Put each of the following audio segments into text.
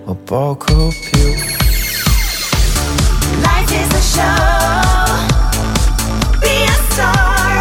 o poco più. Life is a show. Be a star.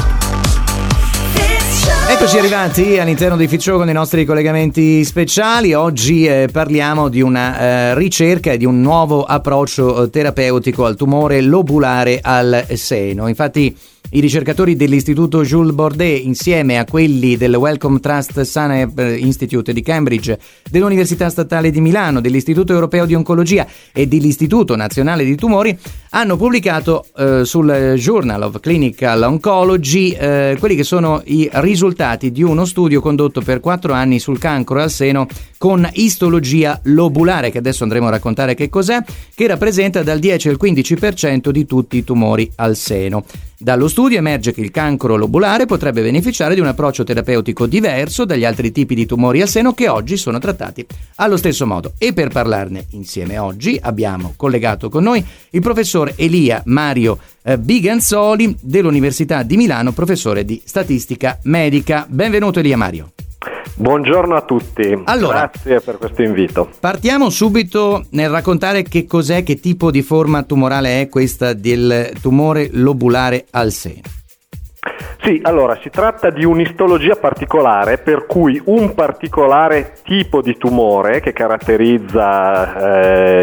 It's show. Eccoci arrivati all'interno di Fit Show con i nostri collegamenti speciali. Oggi parliamo di una ricerca e di un nuovo approccio terapeutico al tumore lobulare al seno. Infatti i ricercatori dell'Istituto Jules Bordet, insieme a quelli del Wellcome Trust Sana Institute di Cambridge, dell'Università Statale di Milano, dell'Istituto Europeo di Oncologia e dell'Istituto Nazionale di Tumori, hanno pubblicato sul Journal of Clinical Oncology quelli che sono i risultati di uno studio condotto per 4 anni sul cancro al seno con istologia lobulare, che adesso andremo a raccontare che cos'è, che rappresenta dal 10 al 15% di tutti i tumori al seno. Dallo studio emerge che il cancro lobulare potrebbe beneficiare di un approccio terapeutico diverso dagli altri tipi di tumori al seno che oggi sono trattati allo stesso modo. E per parlarne insieme oggi abbiamo collegato con noi il professor Elia Mario Biganzoli dell'Università di Milano, professore di statistica medica. Benvenuto Elia Mario. Buongiorno a tutti, allora, grazie per questo invito. Partiamo subito nel raccontare che cos'è, che tipo di forma tumorale è questa del tumore lobulare al seno. Sì, allora si tratta di un'istologia particolare per cui un particolare tipo di tumore che caratterizza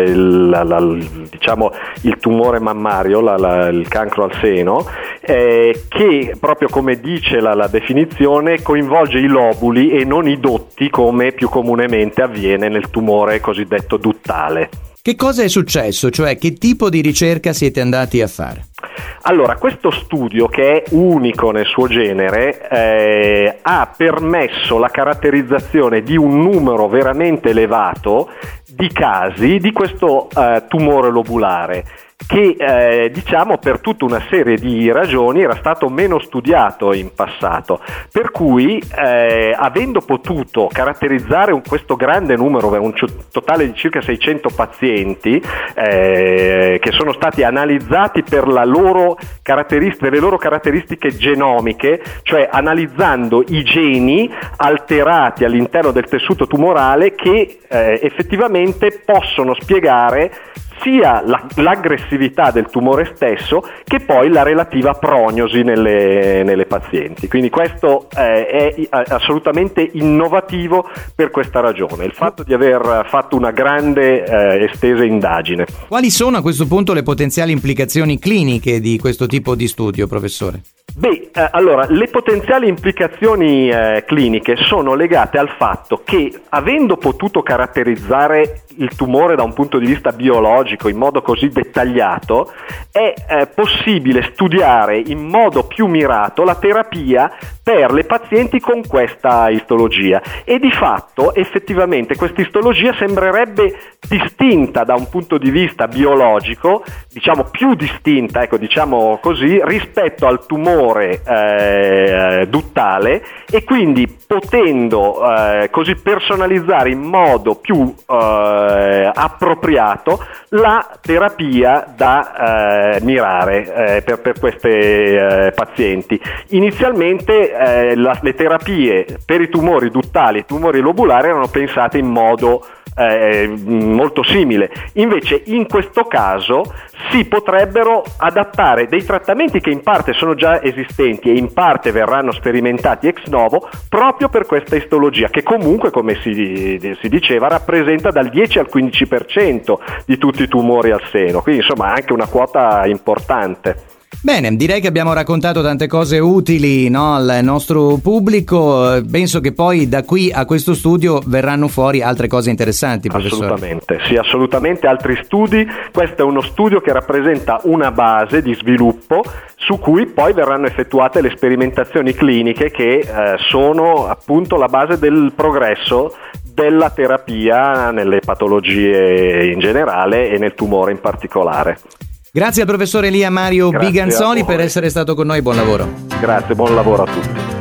il tumore mammario, il cancro al seno, che proprio come dice la definizione coinvolge i lobuli e non i dotti come più comunemente avviene nel tumore cosiddetto duttale. Che cosa è successo? Cioè, che tipo di ricerca siete andati a fare? Allora, questo studio, che è unico nel suo genere, ha permesso la caratterizzazione di un numero veramente elevato di casi di questo tumore lobulare, che per tutta una serie di ragioni era stato meno studiato in passato, per cui avendo potuto caratterizzare questo grande numero, un totale di circa 600 pazienti che sono stati analizzati per le loro caratteristiche genomiche, cioè analizzando i geni alterati all'interno del tessuto tumorale che effettivamente possono spiegare sia l'aggressività del tumore stesso che poi la relativa prognosi nelle pazienti. Quindi questo è assolutamente innovativo per questa ragione, il fatto di aver fatto una grande estesa indagine. Quali sono a questo punto le potenziali implicazioni cliniche di questo tipo di studio, professore? Allora, le potenziali implicazioni cliniche sono legate al fatto che, avendo potuto caratterizzare il tumore da un punto di vista biologico in modo così dettagliato, è possibile studiare in modo più mirato la terapia per le pazienti con questa istologia, e di fatto effettivamente questa istologia sembrerebbe distinta da un punto di vista biologico, più distinta, così, rispetto al tumore duttale, e quindi potendo così personalizzare in modo più appropriato la terapia da mirare per queste pazienti. Inizialmente le terapie per i tumori duttali e i tumori lobulari erano pensate in modo molto simile, invece in questo caso si potrebbero adattare dei trattamenti che in parte sono già esistenti e in parte verranno sperimentati ex novo proprio per questa istologia, che comunque, come si diceva, rappresenta dal 10 al 15% di tutti i tumori al seno, quindi insomma anche una quota importante. Bene, direi che abbiamo raccontato tante cose utili, al nostro pubblico. Penso che poi da qui a questo studio verranno fuori altre cose interessanti, professore. Assolutamente, sì, assolutamente altri studi. Questo è uno studio che rappresenta una base di sviluppo su cui poi verranno effettuate le sperimentazioni cliniche che sono appunto la base del progresso della terapia nelle patologie in generale e nel tumore in particolare. Grazie al professore Elia Mario Biganzoli per essere stato con noi, buon lavoro. Grazie, buon lavoro a tutti.